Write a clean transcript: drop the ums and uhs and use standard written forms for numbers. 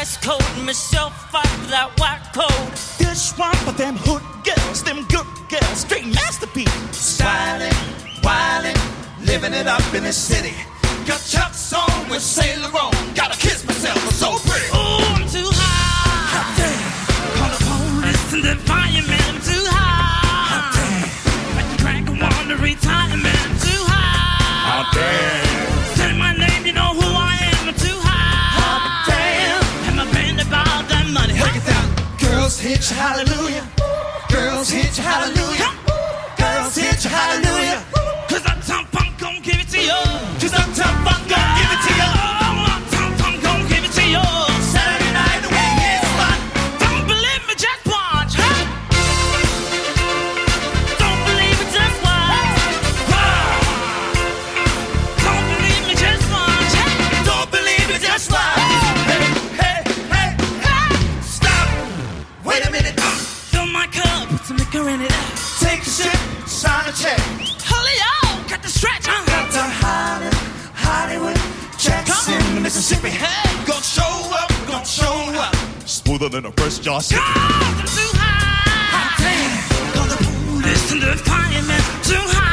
ice cold myself out that white coat. This one for them hood girls, them good girls, straight masterpiece. Styling, wildin', living it up in the city. Got Chuck's on with Sailor on. Gotta kiss myself, I'm so pretty. Oh, I'm too high. Hot damn. Call the police and the fireman. I'm too high. Hot damn. Like the crack and want to retire, man. I'm too high. Hot damn. Say my name, you know who I am. I'm too high. Hot damn. And my band about that money. Break it down. Girls hit you, hallelujah. Girls hit you, hallelujah. Girls hit you, hallelujah. Cause Uptown Funk gon' give it to you. Cause Uptown Funk gon' give it to you. Uptown Funk gon' give it to you. Saturday night, the weekend spot. Don't believe me, just watch. Huh? Don't believe me, just watch. Don't believe me, just watch. Don't believe it, just watch. Hey, hey, hey, hey. Stop. Wait a minute. Fill my cup, put some liquor in it. Take a sip, sign a check. Holy oh, got the stretch, huh? Got to Hollywood, Jackson, Mississippi. Hey. Gonna show up, gonna show up. Smoother than a first jar sip. I'm too high. Hot damn. Call the police and the fireman. Too high.